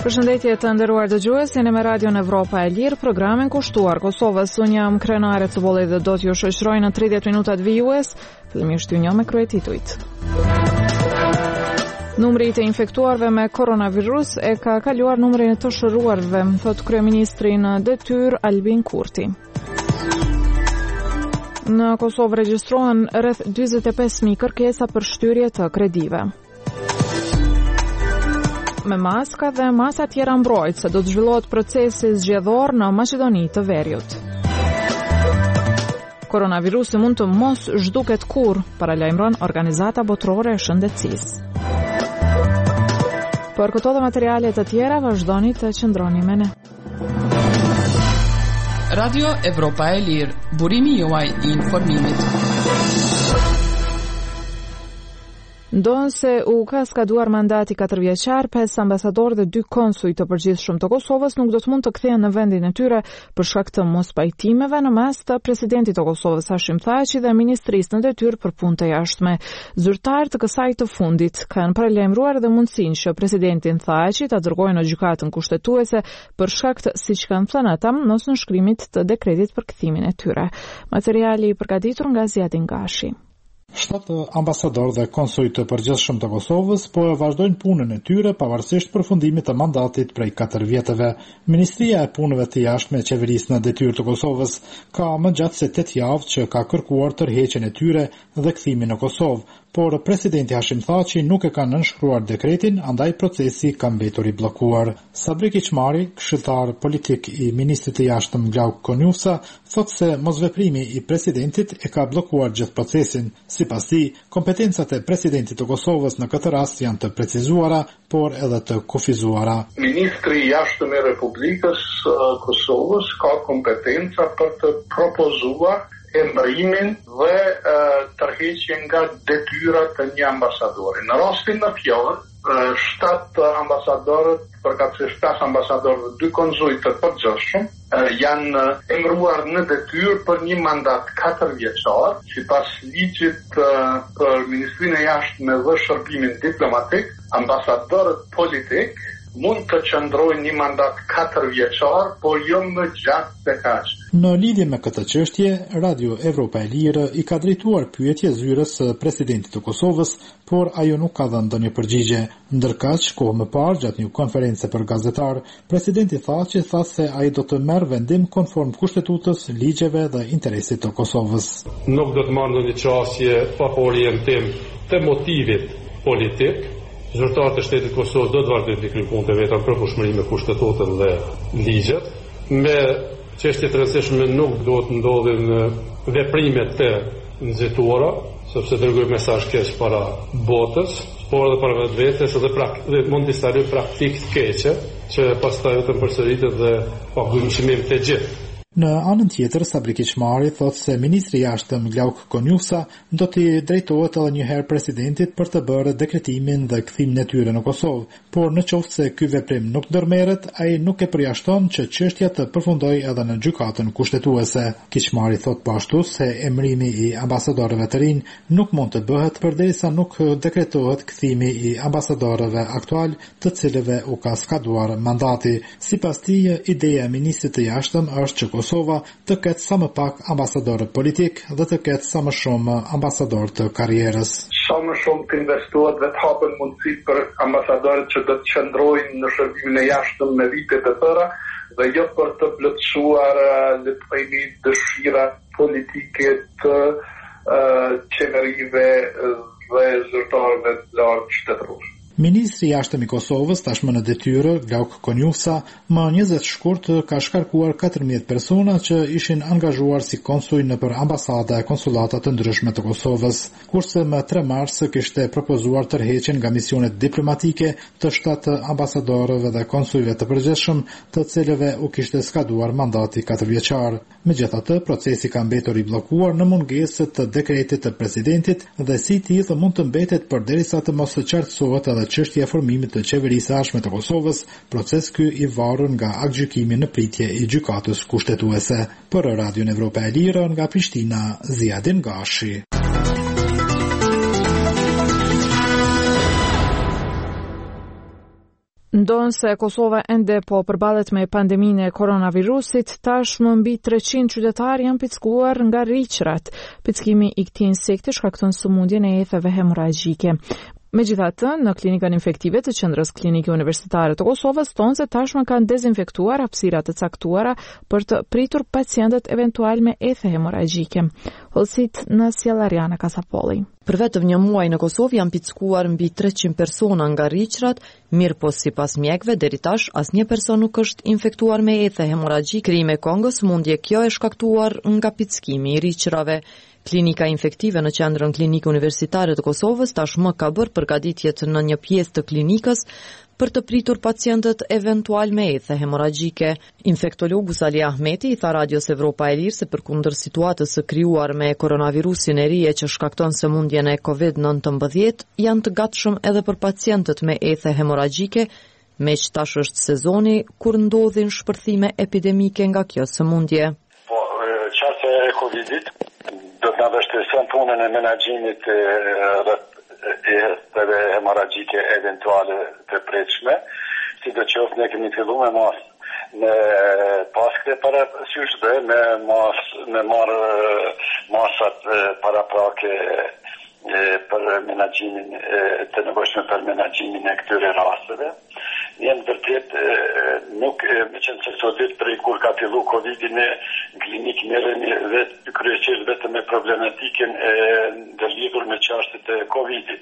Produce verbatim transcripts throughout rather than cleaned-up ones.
Përshëndetje të nderuar dëgjues, jeni me Radion Evropa e Lirë, programin kushtuar Kosovës. Unë jam krenare Cëbolli dhe do t'ju shoqëroj në tridhjetë minutat vijues. Fillimisht ju njoh me kryetitujt. Numri i të infektuarve me koronavirus e ka kaluar numrin e të shëruarve, thot kryeministri në detyrë Albin Kurti. Në Kosovë regjistrohen rreth dyzet e pesë mijë kërkesa për shtyrje të kredive. Me maska dhe masa tjera mbrojt se do të zhvillohet procesi zgjedhor në Maqedoni të Veriut. Koronavirusi mund të mos zhduket kurrë, paralajmëron Organizata Botërore e Shëndetësisë. Për këto dhe materiale të tjera vazhdoni të qëndroni me ne. Radio Evropa e Lirë, burimi juaj i informimit. Ndonë se u ka skaduar mandati katër vjeçar, pesë ambasadorë dhe dy konsuj të përgjithshëm të Kosovës nuk do të mund të kthehen në vendin e tyre për shkak të mospajtimeve në mes të presidentit të Kosovës Hashim Thaçi dhe ministrisë në detyrë për punë të jashtme. Zyrtarët të kësaj të fundit kanë paralajmëruar edhe mundësinë që presidentin Thaçi ta dërgojnë në gjykatën kushtetuese për shkak të, siç kanë thënë ata, mos nënshkrimit të dekretit për kthimin e tyre. Materiali i përgatitur nga Zjadin Gashi. Shtatë ambasadorë dhe konsuj të përgjithshëm të Kosovës po e vazhdojnë punën e tyre pavarësisht përfundimit të mandatit prej katër vjetëve. Ministria e punëve të jashtme e qeverisë në detyrë të Kosovës ka më gjatë se tetë javë që ka kërkuar tërheqjen e tyre dhe kthimin në Kosovë, por presidenti Hashim Thaçi nuk e ka nënshkruar dekretin, andaj procesi ka mbetur i bllokuar. Sabri Kiçmari, këshilltar politik i ministrit të jashtëm Glauk Konjusa, thotë se mosveprimi i presidentit e ka bllokuar gjithë procesin. Sipas tij, kompetencat e presidentit të Kosovës në këtë rast janë të precizuara, por edhe të kufizuara. Ministri i jashtëm i Republikës uh, Kosovës ka kompetenca për të propozuar emërimin dhe uh, tërheqjen nga detyrat të një ambasadori. Në rastin në fjalë, uh, shtatë ambasadorët, përkatësisht pesë ambasadorë dhe dy konsuj të përgjithshëm, uh, janë uh, emëruar në detyrë për një mandat katër vjeçar, sipas ligjit uh, për Ministrinë e Jashtme dhe Shërbimin Diplomatik. Ambasadorët politik mund të qëndrojnë një mandat katër vjeçar, por jo më gjatë se kaq. Në lidhje me këtë çështje, Radio Evropa e Lirë i ka drejtuar pyetje zyrës së presidentit të Kosovës, por ajo nuk ka dhënë ndonjë përgjigje. Ndërkaq, kohë më parë, gjatë një konferencë për gazetar, presidenti Thaçi tha se ai do të merr vendim konform kushtetutës, ligjeve dhe interesit të Kosovës. Nuk do të marrë ndonjë çështje pa orientim të motivit politik. Zyrtarët e shtetit Kosovës do të vazhdojnë të kryejnë punët e veta në përputhshmëri me kushtetutën dhe ligjet. Me çështje të rëndësishme nuk do të ndodhin veprime të nxituara, sepse dërgojnë mesazh keq para botës, por edhe para vetvetes dhe, prak- dhe mund të instalojnë praktikë të keqe që pastaj vetëm përsëritet dhe paguajnë çmim të gjithë. Në anën tjetër, Sabri Kiçmari thotë se ministri i jashtëm Glauk Konjusa do t'i drejtohet edhe një herë presidentit për të bërë dekretimin dhe kthimin e tyre në Kosovë, por në qoftë se ky veprim nuk ndërmerret, ai nuk e përjashton që çështja të përfundojë edhe në gjykatën kushtetuese. Kiçmari thotë po ashtu se emërimi i ambasadorëve të rinj nuk mund të bëhet përderisa nuk dekretohet kthimi i ambasadorëve aktual, të cilëve u ka skaduar mandati. Sipas tij, ideja e ministrit të jashtëm është që Kosova të ketë sa më pak ambasadorë politik dhe të ketë sa më shumë ambasadorë të karrierës. Sa më shumë të investohet dhe të hapen mundësi për ambasadorët që do të qëndrojnë në shërbimin e jashtëm me vite të tëra dhe jo për të plotësuar le të themi dëshira politike të uh, qeverive dhe zyrtarëve të lartë shtetëror. Ministri i jashtëm i Kosovës, tashmë në detyrë, Glauk Konjusa, më njëzet shkurt ka shkarkuar katërmbëdhjetë persona që ishin angazhuar si konsuj nëpër ambasada e konsullata të ndryshme të Kosovës, kurse më tre mars kishte propozuar tërheqjen nga misionet diplomatike të shtatë ambasadorëve dhe konsujve të përgjithshëm, të cilëve u kishte skaduar mandati katër vjeçar. Megjithatë, procesi ka mbetur i bllokuar në mungesë të dekretit të presidentit dhe si tillë mund të mbetet përderisa të mos qartësohet edhe çështja e formimit të qeverisë së jashtme të Kosovës, proces ky i varur nga aktgjykimi në pritje i gjykatës kushtetuese. Për Radion Evropa e Lirë nga Prishtina, Zjadin Gashi. Ndonë se Kosova ende po përballet me pandeminë e koronavirusit, tashmë mbi treqind qytetarë janë pickuar nga rriqrat. Pickimi i këtij insekti shkakton sëmundjen e etheve hemorragjike. Megjithatë, në klinikën infektive të Qendrës Klinike Universitare të Kosovës thonë se tashmë kanë dezinfektuar hapësirat të caktuara për të pritur pacientët eventual me ethe hemorragjike. Hollësit në Sjellariana Kasapolli. Për vetëm një muaj në Kosovë janë pickuar mbi treqind persona nga rriqrat, mirë po sipas mjekëve deri tash asnjë person nuk është infektuar me ethe hemorragjike. Krimi i Kongos mundje kjo e shkaktuar nga pickimi i rriqrave. Klinika infektive në Qendrën Klinike Universitare të Kosovës tashmë ka bërë përgatitjet në një pjesë të klinikës për të pritur pacientët eventual me ethe hemorragjike. Infektologu Sali Ahmeti i tha Radios Evropa e Lirë se përkundër situatës së krijuar me koronavirusin e ri që shkakton sëmundjen e kovid nëntëmbëdhjetë, janë të gatshëm edhe për pacientët me ethe hemorragjike, meq tash është sezoni kur ndodhin shpërthime epidemike nga kjo sëmundje. Po, çështja e Covidit do të na vështirëson punën e menaxhimit e etheve hemorragjike eventuale të pritshme, sidoqoftë ne kemi filluar me mos në paskë parasysh dhe me mos me marr masat paraprake për menaxhimin të nevojshme për menaxhimin e këtyre rasteve. Jam vërtet nuk me qenë se këto ditë prej kur ka fillu Covidi në klinikë merremi vetë kryesisht vetëm me problematikën e ndërlidhur me çështjet e Covidit.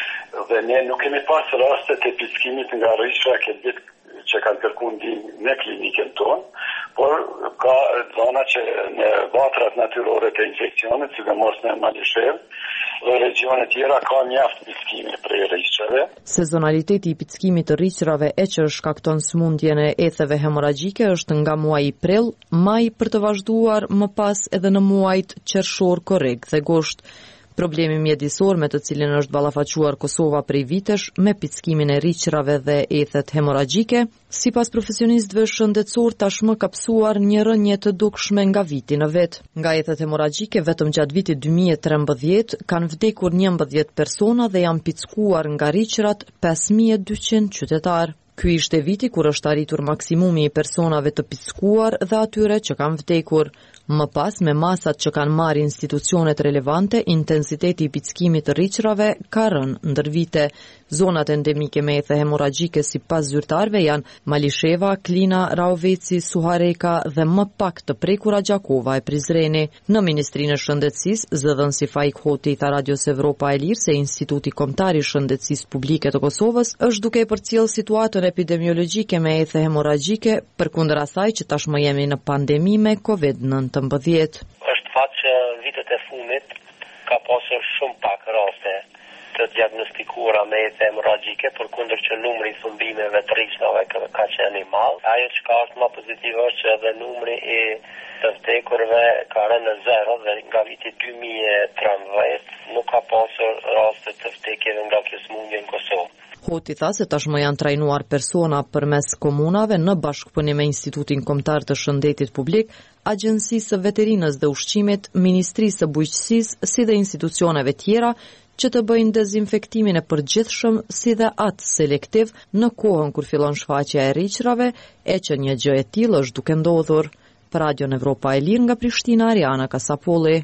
Dhe ne nuk kemi pas raste të pickimit nga rriqra këtë ditë që kanë kërkuar ndihmë në klinikën tonë, por ka zona që në vatrat natyrore të infeksionit, sidomos në Malishev, dhe regione tjera ka mjaft pickime prej rriqrave. Sezonaliteti i pickimit të rriqrave e që shkakton sëmundjen e etheve hemorragjike është nga muaji prill, maj për të vazhduar më pas edhe në muajt qershor, korrik dhe gusht. Problemi mjedisor me të cilin është ballafaquar Kosova prej vitesh me pickimin e rriqrave dhe ethet hemorragjike, sipas profesionistëve shëndetësor tashmë ka psuar një rënje të dukshme nga viti në vet. Nga ethet hemorragjike vetëm gjatë vitit dy mijë e trembëdhjetë kanë vdekur njëmbëdhjetë persona dhe janë pickuar nga rriqrat pesë mijë e dyqind qytetar. Ky ishte viti kur është arritur maksimumi i personave të pickuar dhe atyre që kanë vdekur. Më pas, me masat që kanë marrë institucionet relevante, intensiteti i pickimit të rriqrave ka rënë ndër vite. Zonat endemike me ethe hemorragjike sipas zyrtarëve janë Malisheva, Klina, Raoveci, Suhareka dhe më pak të prekura Gjakova e Prizreni. Në Ministrinë e Shëndetësisë, zëdhënësi Faik Hoti i tha Radios Evropa e Lirë se Instituti Kombëtar i Shëndetësisë Publike të Kosovës është duke përcjell situatën epidemiologjike me ethe hemorragjike përkundër asaj që tashmë jemi në pandemi me kovid nëntëmbëdhjetë. Është fat që vitet e fundit ka pasur shumë pak raste të diagnostikuara me ethe hemorragjike, përkundër që numri i thumbimeve të rriqrave ka, ka qenë i madh. Ajo që ka është më pozitive është që edhe numri i të vdekurve ka rënë në zero dhe nga viti dy mijë e trembëdhjetë nuk ka pasur raste të vdekjeve nga kjo sëmundje në Kosovë. Hoti tha se tashmë janë trajnuar persona përmes komunave në bashkëpunim me Institutin Kombëtar të Shëndetit Publik, Agjencisë së Veterinës dhe Ushqimit, Ministrisë së Bujqësisë, si dhe institucioneve tjera që të bëjnë dezinfektimin e përgjithshëm si dhe atë selektiv në kohën kur fillon shfaqja e rriqrave, e që një gjë e tillë është duke ndodhur. Për Radion Evropa e Lirë nga Prishtina, Ariana Kasapolli.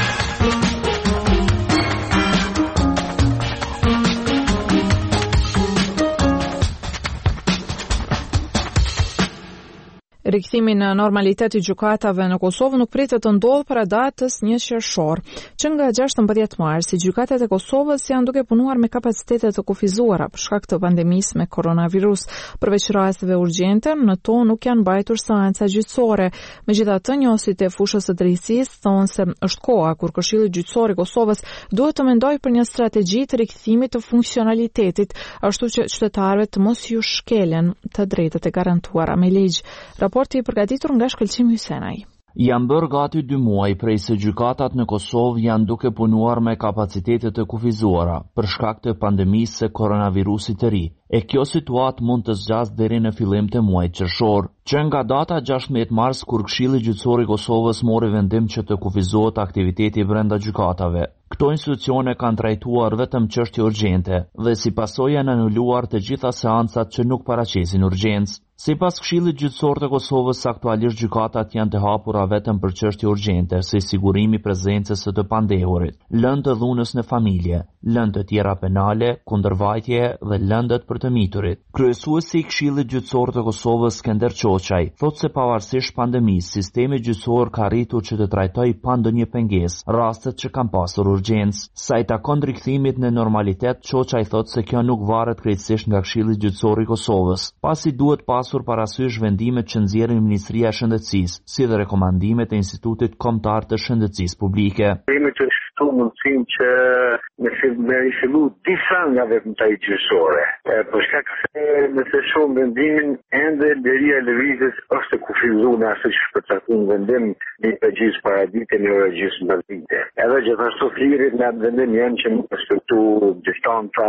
Rikthimi në normalitet i gjykatave në Kosovë nuk pritet të ndodhë para datës një qershor, që nga gjashtëmbëdhjetë mars, si gjykatet e Kosovës janë duke punuar me kapacitete të kufizuara për shkak të pandemisë me koronavirus. Përveç rasteve urgjente, në to nuk janë mbajtur seanca gjyqësore. Megjithatë, njësit e fushës së drejtësisë thonë se është koha kur Këshilli Gjyqësor i Kosovës duhet të mendojë për një strategji të rikthimit të funksionalitetit, ashtu që qytetarëve të mos ju shkelen të drejtat e garantuara me ligj. Raporti i përgatitur nga Shkëlqim Hysenaj. Janë bërë gati dy muaj prej se gjykatat në Kosovë janë duke punuar me kapacitetet të kufizuara për shkak të pandemisë së koronavirusit të ri, e kjo situatë mund të zgjasë deri në fillim të muajit qershor, që nga data gjashtëmbëdhjetë mars kur Këshilli Gjyqësor i Kosovës mori vendim që të kufizohet aktiviteti brenda gjykatave. Këto institucione kanë trajtuar vetëm çështje urgjente dhe si pasojë janë anuluar të gjitha seancat që nuk paraqesin urgjencë. Sipas Këshillit Gjyqësor të Kosovës, aktualisht gjykatat janë të hapura vetëm për çështje urgjente, si sigurimi i prezencës së të pandehurit, lëndë të dhunës në familje, lëndë të tjera penale, kundërvajtje dhe lëndët për të miturit. Kryesuesi i Këshillit Gjyqësor të Kosovës, Skender Çoçaj, thotë se pavarësisht pandemisë, sistemi gjyqësor ka arritur që të trajtojë pa ndonjë pengesë rastet që kanë pasur urgjencë. Sa i takon rikthimit në normalitet, Çoçaj thotë se kjo nuk varet krejtësisht nga Këshilli Gjyqësor i Kosovës, pasi duhet pas pasur parasysh vendimet që nxjerrin Ministria e Shëndetësisë, si dhe rekomandimet e Institutit Kombëtar të Shëndetësisë Publike. Kemi të shtu mundësim që me rifillu disa nga veprimtari gjyqësore. Për shkak se nëse shohim vendimin, ende liria e lëvizjes është e kufizuar në asaj që shpërcakton vendim në përgjithësi paradite në orë gjysmë mbardhite. Edhe gjithashtu thirrjet në atë vendim janë që më respektu distanca,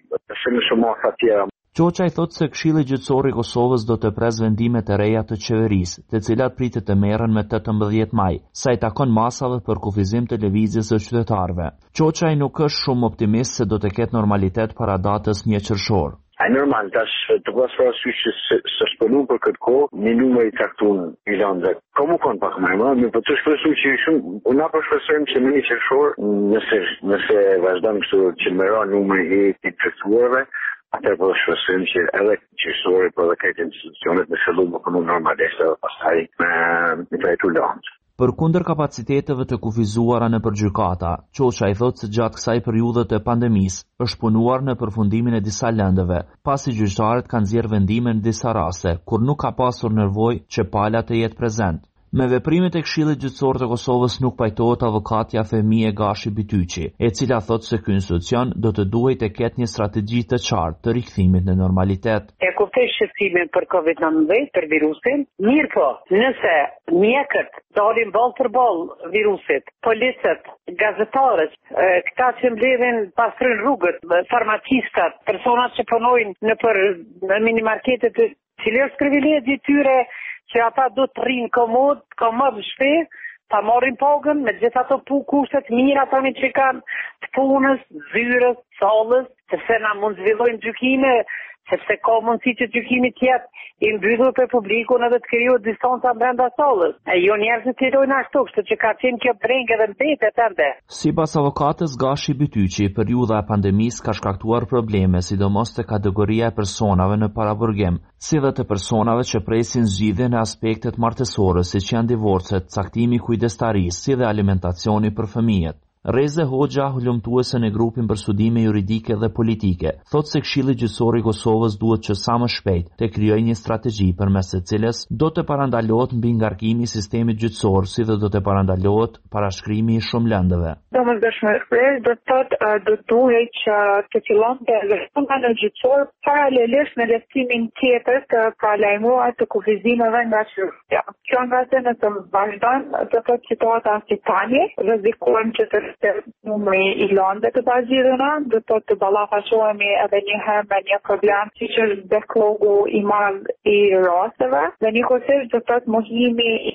se në shumë masa tjera. Çoçaj thotë se Këshilli Gjyqësor i Kosovës do të pres vendimet e reja të qeverisë, të cilat pritet të merren me tetëmbëdhjetë maj, sa i takon masave për kufizim të lëvizjes së qytetarëve. Çoçaj nuk është shumë optimist se do të ketë normalitet para datës një qershor. A normal, tash të pas parasysh që së shpënu për këtë kohë, një numër i caktuar i lëndëve. Komu kon pak më më, më po të shpresoj që shumë, unë apo shpresojmë që në një qershor, nëse nëse vazhdon kështu që merron numri i të caktuarve, atër po shpresojmë që edhe gjyqësori po dhe këtë institucionet në fillim më punu normalisht edhe pastaj me me trajtu lëndë. Përkundër kapaciteteve të kufizuara në përgjykata, Çoçaj thotë se gjatë kësaj periudhe të pandemisë është punuar në përfundimin e disa lëndëve, pasi gjyqtarët kanë nxjerrë vendime në disa raste kur nuk ka pasur nevojë që pala të jetë prezent. Me veprimet e Këshillit Gjyqësor të Kosovës nuk pajtohet avokatja Femije Gashi Bityqi, e cila thotë se ky institucion do të duhet të ketë një strategji të qartë të rikthimit në normalitet. E kuptoj shqetësimin për kovid nineteen, për virusin, mirë po, nëse mjekët dalin ball për ball virusit, policët, gazetarët, këta që mbledhin pastrojnë rrugët, farmacistat, personat që punojnë në për minimarketet, cili është privilegji i tyre që ata do të rrinë komod, komod shpe, ta marrin pagën me gjithë ato pu kushtet mira tani që kanë të punës, zyrës, sallës, sepse na mund zhvillojnë gjykime, sepse ka mundësi që gjykimi tjetë i mbyllur për publikun edhe të krijohet distanca brenda sallës. E jo njerëzit të jetojnë ashtu, kështu që ka qenë kjo brengë edhe mbetet ende. Sipas avokatës Gashi Bityqi, periudha e pandemisë ka shkaktuar probleme, sidomos te kategoria e personave në paraburgim, si dhe të personave që presin zgjidhje në aspektet martësore, siç janë divorcet, caktimi kujdestarisë, si dhe alimentacioni për fëmijët. Reze Hoxha, hulumtuese në grupin për studime juridike dhe politike, thotë se Këshilli Gjyqësor i Kosovës duhet që sa më shpejt të krijojë një strategji përmes së cilës do të parandalohet mbi ngarkimi i sistemit gjyqësor, si dhe do të parandalohet parashkrimi i shumë lëndëve. Domosdoshmërisht do të thotë do duhet që të fillonte reforma në gjyqësor paralelisht me lehtësimin tjetër të paralajmuar të kufizimeve nga qytetja. Kjo nga se nëse vazhdon do të thotë situata si tani, rrezikojmë që të numri i lëndëve të pazgjidhura, do të të ballafaqohemi edhe një herë me një problem siç është backlogu i madh i rasteve, dhe njëkohësisht do të thotë mohimi i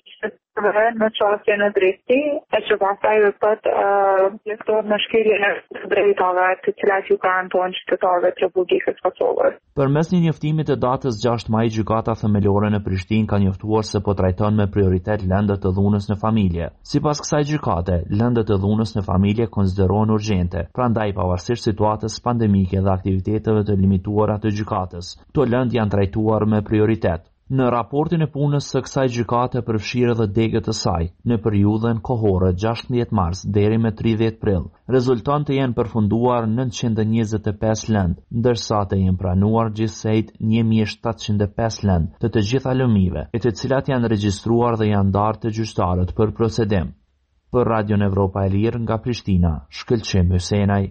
në çështje në drejtësi, e që pastaj do të plotësohet në shkeljen e drejtave të cilat ju garantojnë qytetarëve të Republikës së Kosovës. Përmes një njoftimi të datës gjashtë maj, gjykata themelore në Prishtinë ka njoftuar se po trajton me prioritet lëndët të dhunës në familje. Sipas kësaj gjykate, lëndët të dhunës në familje konsiderohen urgjente, prandaj pavarësisht situatës pandemike dhe aktiviteteve të limituara të gjykatës, këto lëndë janë trajtuar me prioritet. Në raportin e punës së kësaj gjykate përfshirë edhe degët e saj, në periudhën kohore gjashtëdhjetë mars deri me tridhjetë prill, rezulton të jenë përfunduar nëntëqind e njëzet e pesë lëndë, ndërsa të jenë pranuar gjithsejt një mijë shtatëqind e pesë lëndë të të gjitha lëmive, e të cilat janë regjistruar dhe janë ndarë të gjyqtarët për procedim. Për Radion Evropa e Lirë nga Prishtina, Shkëlqim Hysenaj.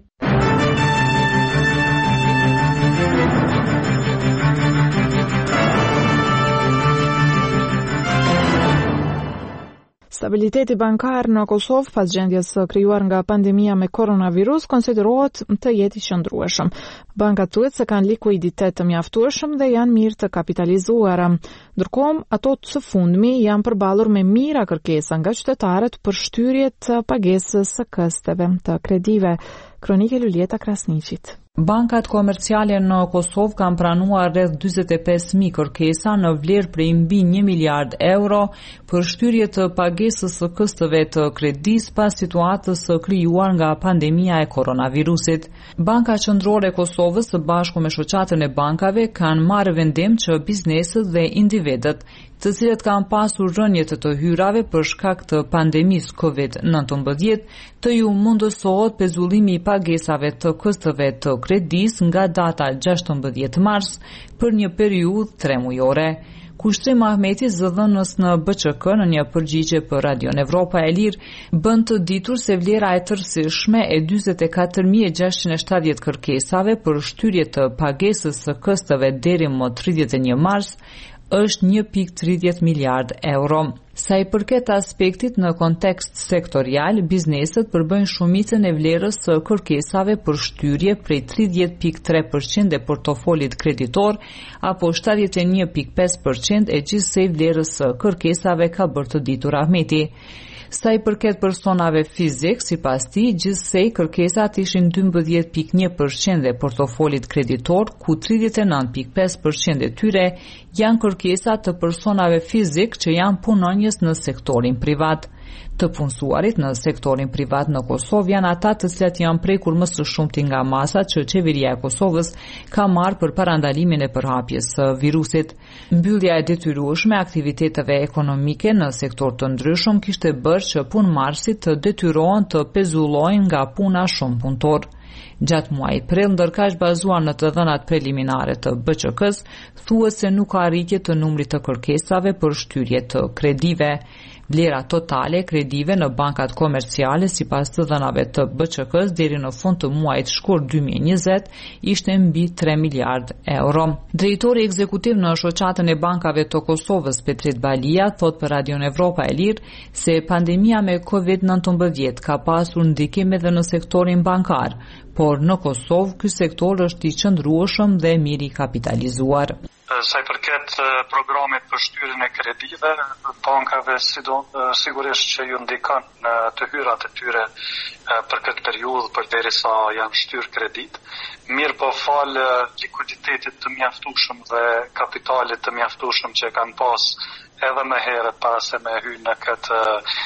Stabiliteti bankar në Kosovë pas gjendjes së krijuar nga pandemia me koronavirus konsiderohet të jetë i qëndrueshëm. Bankat thuhet se kanë likuiditet të mjaftueshëm dhe janë mirë të kapitalizuara. Ndërkohë, ato të së fundmi janë përballur me mira kërkesa nga qytetarët për shtyrje të pagesës së kësteve të kredive. Kronike Luljeta Krasniqit. Bankat komerciale në Kosovë kanë pranuar rreth dyzet e pesë mijë kërkesa në vlerë prej mbi një miliard euro për shtyrje të pagesës së kësteve të kredisë pas situatës së krijuar nga pandemia e koronavirusit. Banka Qendrore e Kosovës së bashku me shoqatën e bankave kanë marrë vendim që bizneset dhe individët të cilët kanë pasur rënje të të hyrave për shkak të pandemisë kovid nëntëmbëdhjetë të ju mundësohet pezullimi i pagesave të kësteve të kredisë nga data gjashtëmbëdhjetë mars për një periudhë tre mujore. Kushtrim Ahmeti, zëdhënës në B Q K në një përgjigje për Radion Evropa e Lirë, bën të ditur se vlera e tërësishme e dyzet e katër mijë e gjashtëqind e shtatëdhjetë kërkesave për shtyrje të pagesës së kësteve deri më tridhjetë e një mars është një pikë tridhjetë miliard euro. Sa i përket aspektit në kontekst sektorial, bizneset përbëjnë shumicën e vlerës së kërkesave për shtyrje prej tridhjetë pikë tre përqind e portofolit kreditor apo shtatëdhjetë e një pikë pesë përqind e gjithsej vlerës së kërkesave, ka bërë të ditur Ahmeti. Sa i përket personave fizik, sipas tij, gjithsej kërkesat ishin dymbëdhjetë pikë një përqind e portofolit kreditor, ku tridhjetë e nëntë pikë pesë përqind e tyre janë kërkesa të personave fizik që janë punonjës në sektorin privat. Të punësuarit në sektorin privat në Kosovë janë ata të cilat janë prekur më së shumti nga masat që qeveria e Kosovës ka marrë për parandalimin e përhapjes së virusit. Mbyllja e detyrueshme aktiviteteve ekonomike në sektor të ndryshëm kishte bërë që punëmarrësit të detyrohen të pezullojnë nga puna shumë punëtor. Gjatë muajit prill, ndërkaq bazuar në të dhënat preliminare të B Q K-s, thuhet se nuk ka rritje të numrit të kërkesave për shtyrje të kredive. Vlera totale e kredive në bankat komerciale sipas të dhënave të B Q K-s deri në fund të muajit shkurt dy mijë e njëzet ishte mbi tre miliard euro. Drejtori ekzekutiv në shoqatën e bankave të Kosovës, Petrit Balia, thot për Radion Evropa e Lirë se pandemia me kovid nëntëmbëdhjetë ka pasur ndikim edhe në sektorin bankar, por në Kosovë ky sektor është i qëndrueshëm dhe mirë i kapitalizuar. Sa i përket programit për shtyrjen e kredive, bankave sigurisht që ju ndikon në të hyrat e tyre për këtë periudhë përderisa janë shtyr kredit. Mirë po fal likuiditetit të mjaftueshëm dhe kapitalit të mjaftueshëm që kanë pas edhe më herët para se me hyrë në këtë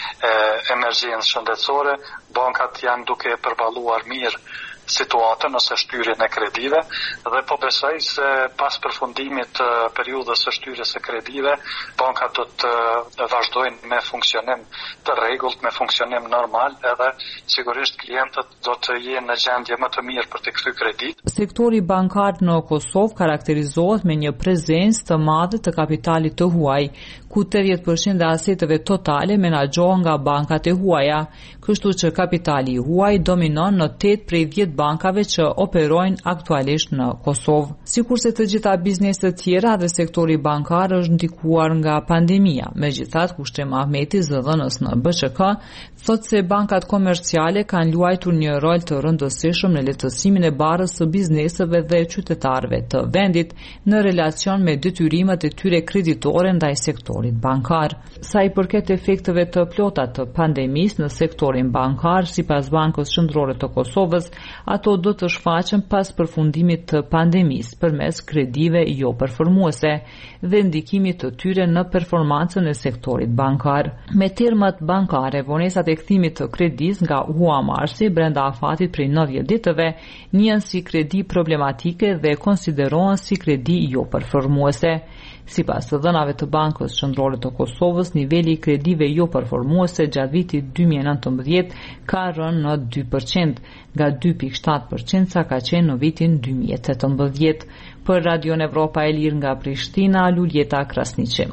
emergjencë shëndetësore, bankat janë duke përballuar mirë situatën ose shtyrjen e kredive dhe po besoj se pas përfundimit të periudhës së shtyrjes së kredive, bankat do të vazhdojnë me funksionim të rregullt, me funksionim normal, edhe sigurisht klientët do të jenë në gjendje më të mirë për të kthyr kredit. Sektori bankar në Kosovë karakterizohet me një prezencë të madhe të kapitalit të huaj, ku tetëdhjetë përqind e aseteve totale menaxhohen nga bankat e huaja, kështu që kapitali i huaj dominon në tetë prej dhjetë bankave që operojnë aktualisht në Kosovë. Sikurse të gjitha bizneset tjera dhe sektori bankar është ndikuar nga pandemia. Megjithatë, Kushtrim Ahmeti, zëdhënës në B Q K, thot se bankat komerciale kanë luajtur një rol të rëndësishëm në lehtësimin e barrës së bizneseve dhe qytetarëve të vendit në relacion me detyrimet e tyre kreditore ndaj sektorit bankar. Sa i përket efekteve të plota të pandemisë në sektorin bankar, sipas Bankës Qendrore të Kosovës, ato do të shfaqen pas përfundimit të pandemisë përmes kredive jo performuese dhe ndikimit të tyre në performancën e sektorit bankar. Me termat bankare, vonesat e kthimit të kredis nga huamarrësi brenda afatit prej nëntëdhjetë ditëve njihen si kredi problematike dhe konsiderohen si kredi jo performuese. Sipas të dhënave të Bankës Qendrore të Kosovës, niveli i kredive jo performuese gjatë vitit dy mijë e nëntëmbëdhjetë ka rënë në dy përqind, nga dy pikë shtatë përqind sa ka qenë në vitin dy mijë e tetëmbëdhjetë. Për Radion Evropa e Lirë nga Prishtina, Luljeta Krasniqi.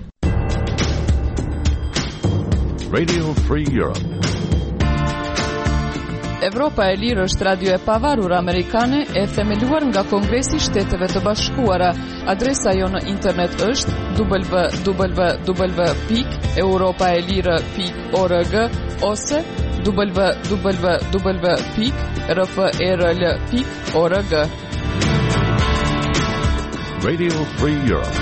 Radio Free Europe. Evropa e Lirë është radio e pavarur amerikane e themeluar nga Kongresi i Shteteve të Bashkuara. Adresa jo në internet është w w w pikë europaelire pikë org ose w w w pikë r f e r l pikë org. Radio Free Europe.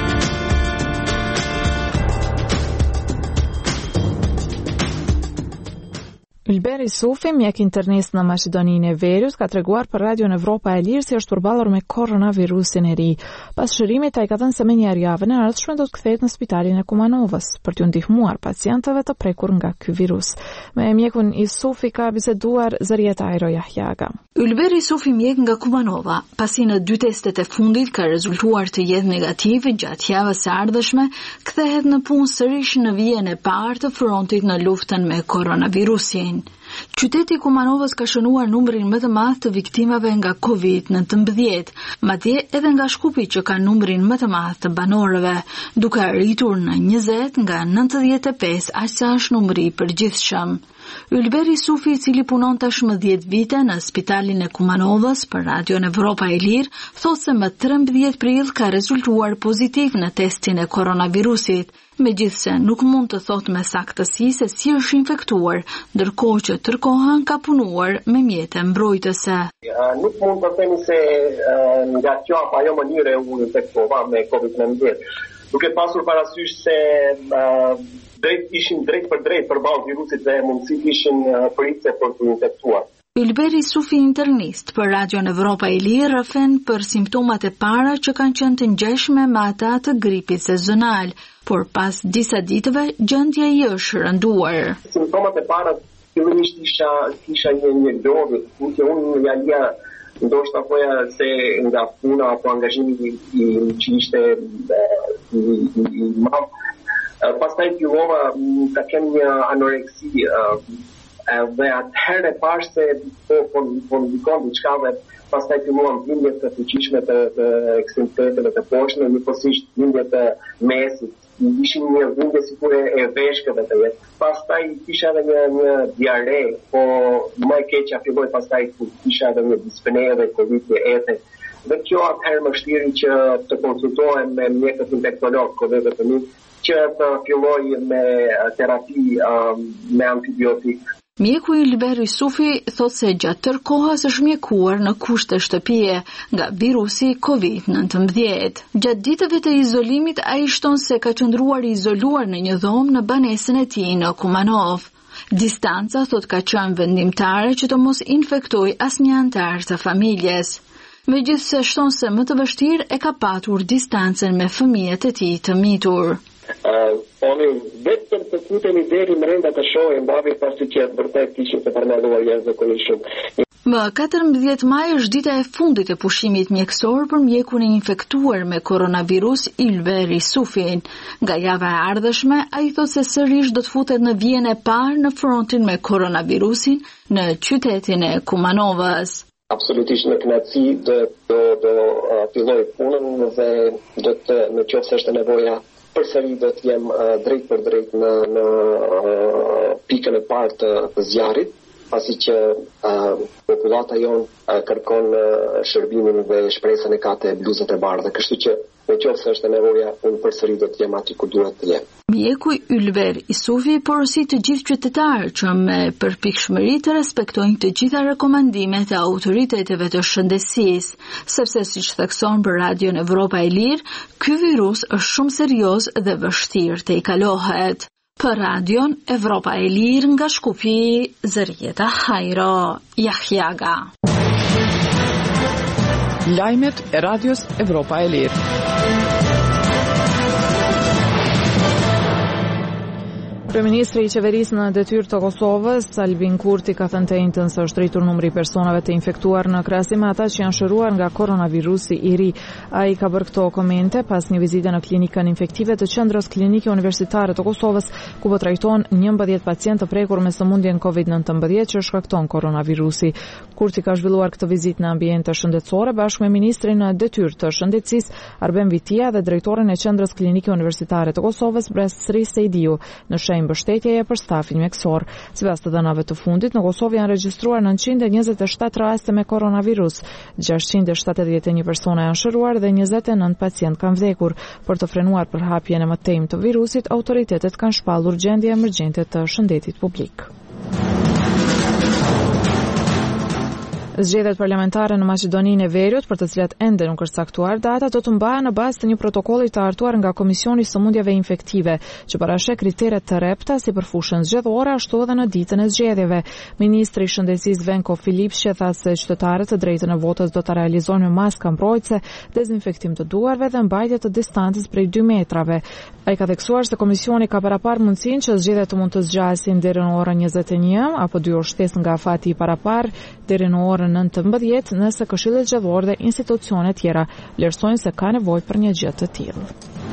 Ylberi Sufi, mjek internist në Maqedoninë e Veriut, ka treguar për Radion Evropa e Lirë si është përballur me koronavirusin e ri. Pas shërimit, ai ka thënë se menjëherë javën e ardhshme do të kthehet në spitalin e Kumanovës për t'u ndihmuar pacientëve të prekur nga ky virus. Me mjekun i Sufi ka biseduar Zërieta Ajro Jahjaga. Ylberi Sufi, mjek nga Kumanova, pasi në dy testet e fundit ka rezultuar të jetë negativ gjatë javës së ardhshme, kthehet në punë sërish në vijën e parë të frontit në luftën me koronavirusin. Qyteti Kumanovës ka shënuar numrin më të madh të viktimave nga kovid nëntëmbëdhjetë, madje edhe nga Shkupi që ka numrin më të madh të banorëve, duke arritur në njëzet nga nëntëdhjetë e pesë aq sa është numri i përgjithshëm. Ylberi Sufi, i cili punon tashmë dhjetë vite në spitalin e Kumanovës për Radion Evropa e Lirë, thotë se më trembëdhjetë prill ka rezultuar pozitiv në testin e koronavirusit, megjithse nuk mund të thotë me saktësi se si është infektuar, ndërkohë që tërkohën ka punuar me mjete mbrojtëse. Uh, nuk mund të themi se uh, nga kjo apo ajo mënyre u infektova me kovid nëntëmbëdhjetë, duke pasur parasysh se uh, drejt ishin drejt për drejt përballë virusit dhe mundësit ishin uh, pritse për të infektuar. Ylberi Sufi, internist për Radion Evropa e Lirë, rëfen për simptomat e para që kanë qenë të ngjeshme me ata të gripit sezonal, por pas disa ditëve gjendja i është rënduar. Simptomat e para fillimisht isha kisha një një lodhje, që unë ja lia ndoshta poja se nga puna apo angazhimi i që ishte i madh. Pastaj fillova ta kem një anoreksi dhe atëherë e pash se po po po ndikon diçka dhe pastaj filluam dhimbje të fuqishme të, të ekstremiteteve të poshtme, njëkohësisht dhimbje të mesit. Ishin një dhimbje sikur e veshkëve të jetë. Pastaj kisha edhe një një diare, po më e keqja filloi pastaj kur kisha edhe një dispnea dhe covid e ete. Dhe kjo atëherë më shtiri që të konsultohem me mjekët infektolog, kolegët e mi, që të filloj me terapi um, me antibiotik. Mjeku Ylberi Sufi thotë se gjatë tërë kohës është mjekuar në kushte shtëpie nga virusi kovid nëntëmbëdhjetë. Gjatë ditëve të izolimit, ai shton se ka qëndruar izoluar në një dhomë në banesën e tij në Kumanov. Distanca, thot, ka qenë vendimtare që të mos infektoj asnjë antar të familjes. Megjithse shton se më të vështirë e ka patur distancën me fëmijët e tij të mitur. Uh, Oni vetëm të futemi deri brenda të shohim babi pasi që vërtet kishim të përmenduar jashtëzakonisht. Më katërmbëdhjetë maj është dita e fundit e pushimit mjekësor për mjekun e infektuar me koronavirus Ylberi Sufin. Nga java e ardhshme, ai thotë se sërish do të futet në vijën e parë në frontin me koronavirusin në qytetin e Kumanovës. Absolutisht në kënaqësi do do do uh, filloj punën dhe do të në qoftë se është nevoja përsëri do të jem uh, drejt për drejt në në uh, pikën e parë të, të zjarrit, pasi që uh, popullata jon uh, kërkon uh, shërbimin dhe shpresën e ka te bluzët e bardha, kështu që në qoftë se është nevoja, unë përsëri do të jem aty ku duhet të jem. Mjeku Ylber Isufi porosit të gjithë qytetarë që me përpikshmëri të respektojnë të gjitha rekomandimet e autoriteteve të shëndetësisë, sepse siç thekson për Radion Evropa e Lirë, ky virus është shumë serioz dhe vështirë të i kalohet. Për Radion Evropa e Lirë nga Shkupi, Zërieta Ajro Jahjaga. Lajmet e Radios Evropa e Lirë. Kryeministri i qeverisë në detyrë të Kosovës, Albin Kurti, ka thënë të njëjtën se është rritur numri i personave të infektuar në krahasim me ata që janë shëruar nga koronavirusi i ri. Ai ka bërë këto komente pas një vizite në klinikën infektive të qendrës klinike universitare të Kosovës, ku po trajtohen njëmbëdhjetë pacientë të prekur me sëmundjen kovid nëntëmbëdhjetë që shkakton koronavirusi. Kurti ka zhvilluar këtë vizitë në ambiente shëndetësore bashkë me ministrin në detyrë të shëndetësisë Arben Vitia dhe drejtoren e qendrës klinike universitare të Kosovës, Bresri Sejdiu, në i mbështetjeje për stafin mjekësor. Sipas të dhënave të fundit, në Kosovë janë regjistruar nëntëqind e njëzet e shtatë raste me koronavirus, gjashtëqind e shtatëdhjetë e një persona janë shëruar dhe njëzet e nëntë pacient kanë vdekur. Për të frenuar përhapjen e më tejmë të virusit, autoritetet kanë shpallur gjendje emergjente të shëndetit publik. Zgjedhjet parlamentare në Maqedoninë e Veriut, për të cilat ende nuk është caktuar data, do të mbahen në bazë të një protokolli të hartuar nga Komisioni i Sëmundjeve Infektive, që parasheh kritere të repta si për fushën zgjedhore, ashtu edhe në ditën e zgjedhjeve. Ministri i Shëndetësisë Venko Filipshe tha se qytetarët të drejtën e votës do ta realizojnë me maska mbrojtëse, dezinfektim të duarve dhe mbajtje të distancës prej dy metrave. Ai ka theksuar se komisioni ka parapar mundësinë që zgjedhjet të mund të zgjasin deri në orën njëzet e një apo dy orë shtesë nga fati i parapar deri në orën nëntëmbëdhjetë nëse Këshilli Zgjedhor dhe institucione tjera vlerësojnë se ka nevojë për një gjë të tillë.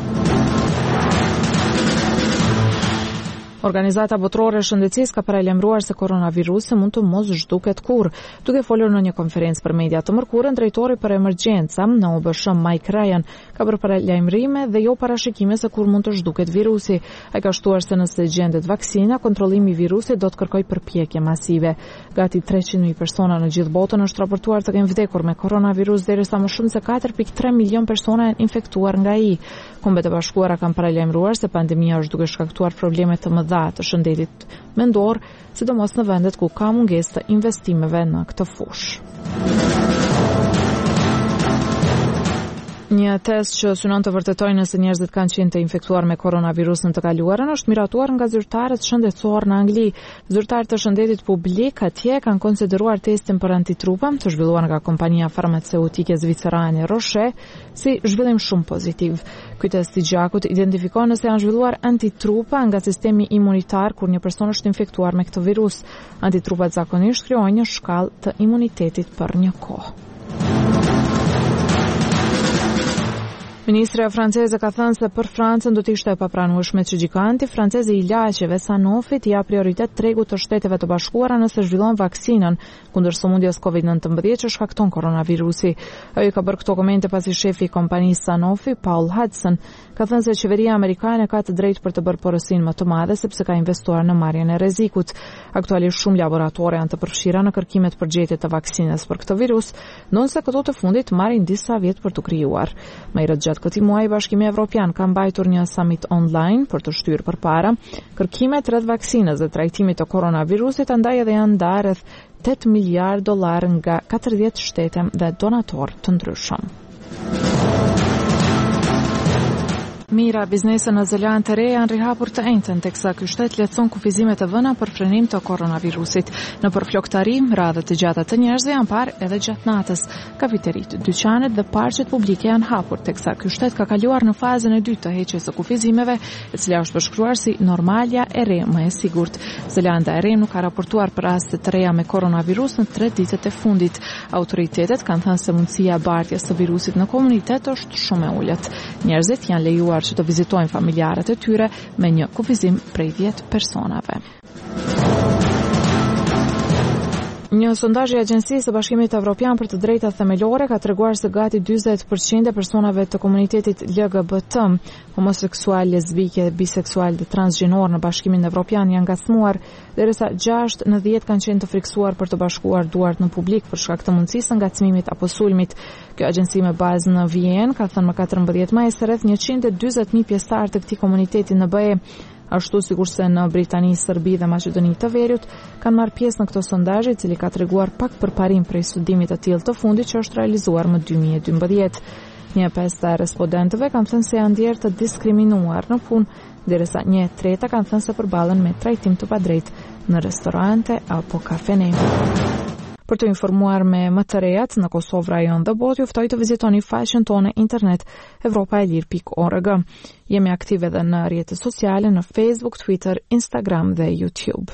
Organizata Botërore e Shëndetësisë ka paralajmëruar se koronavirusi mund të mos zhduket kurrë. Duke folur në një konferencë për media të mërkurën, drejtori për emergjenca në U B S H Mike Ryan ka bërë paralajmërime dhe jo parashikime se kur mund të zhduket virusi. Ai ka shtuar se nëse gjendet vaksina, kontrollimi i virusit do të kërkojë përpjekje masive. Gati treqind mijë persona në gjithë botën është raportuar të kenë vdekur me koronavirus, derisa më shumë se katër pikë tre milion persona janë infektuar nga ai. Kombet e Bashkuara kanë paralajmëruar se pandemia është duke shkaktuar probleme të mëdha të shëndetit mendor, sidomos në vendet ku ka mungesë të investimeve në këtë fushë. Një test që synon të vërtetojë nëse njerëzit kanë qenë të infektuar me koronavirusin të kaluarën është miratuar nga zyrtarët shëndetësor në Angli. Zyrtarët të shëndetit publik atje kanë konsideruar testin për antitrupa të zhvilluar nga kompania farmaceutike zvicerane Roche si zhvillim shumë pozitiv. Ky test i gjakut identifikon nëse janë zhvilluar antitrupa nga sistemi imunitar kur një person është infektuar me këtë virus. Antitrupat zakonisht krijojnë një shkallë të imunitetit për një kohë. Ministrja franceze ka thënë se për Francën do të ishte e papranueshme që giganti francez i ilaçeve Sanofi të japë prioritet tregut të Shteteve të Bashkuara nëse zhvillon vaksinën kundër sëmundjes kovid nëntëmbëdhjetë që shkakton koronavirusi. Ai ka bërë këto komente pasi shefi i kompanisë Sanofi, Paul Hudson, ka thënë se qeveria amerikane ka të drejtë për të bërë porosin më të madhe sepse ka investuar në marrjen e rrezikut. Aktualisht shumë laboratore janë të përfshira në kërkimet për gjetje të vaksinës për këtë virus, ndonse këto të fundit marrin disa vjet për të krijuar. Më i rreth këtij muaji Bashkimi Evropian ka mbajtur një summit online për të shtyrë përpara kërkimet rreth vaksinës dhe trajtimit të koronavirusit, andaj edhe janë ndarë rreth tetë miliardë dollar nga katërdhjetë shtete dhe donatorë të ndryshëm. Mira biznese në Zeland të re janë rihapur të njëjtën, teksa ky shtet lehtëson kufizimet e vëna për frenim të koronavirusit. Në përflokëtari, radhët të gjata të njerëzve janë parë edhe gjatë natës. Kafeteritë, dyqanet dhe parqet publike janë hapur, teksa ky shtet ka kaluar në fazën e dytë të heqjes së kufizimeve, e cila është përshkruar si normalja e re më e sigurt. Zelanda e re nuk ka raportuar për raste të reja me koronavirus në tre ditët e fundit. Autoritetet kanë thënë se mundësia e bartjes së virusit në komunitet është shumë e ulët. Njerëzit janë lejuar që të vizitojnë familjarët e tyre me një kufizim prej dhjetë personave. Një sondazh i Agjencisë së Bashkimit Evropian për të drejtat themelore ka treguar se gati dyzet përqind e personave të komunitetit L G B T, homoseksual, lesbike, biseksual dhe transgjinor në Bashkimin Evropian janë ngacmuar, derisa gjashtë në dhjetë kanë qenë të friksuar për të bashkuar duart në publik për shkak të mundësisë së ngacmimit apo sulmit. Kjo agjenci me bazë në Vjenë ka thënë më katërmbëdhjetë maj se rreth njëqind e dyzet mijë pjesëtar të këtij komuniteti në B E, ashtu sikurse në Britani, Serbi dhe Maqedoni të Veriut kanë marrë pjesë në këtë sondazh, i cili ka treguar pak përparim prej studimit të tillë të fundit që është realizuar më dy mijë e dymbëdhjetë. Një pesë e respondentëve kanë thënë se janë ndjerë të diskriminuar në punë, derisa një e treta kanë thënë se përballen me trajtim të padrejtë në restorante apo kafene. Për të informuar me më të rejat në Kosovë, rajon dhe botë, juftoj të vizitoni faqen tonë internet europa e lirë pikë org. Jemi aktive edhe në rrjetet sociale në Facebook, Twitter, Instagram dhe YouTube.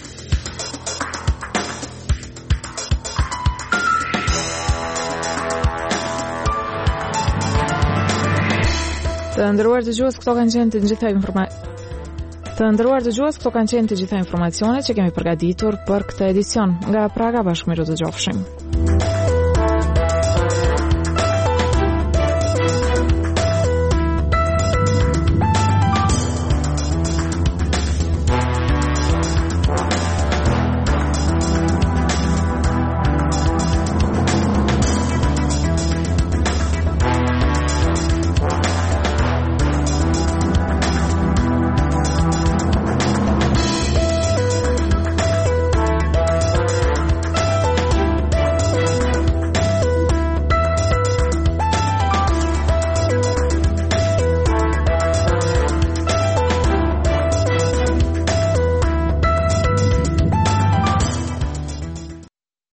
Të ndëruar të gjuhës, këto kanë qenë të gjitha informacione. Të ndëruar të gjuhës, këto kanë qenë të gjitha informacionet që kemi përgatitur për këtë edicion. Nga Praga, bashkë miru të gjofshim.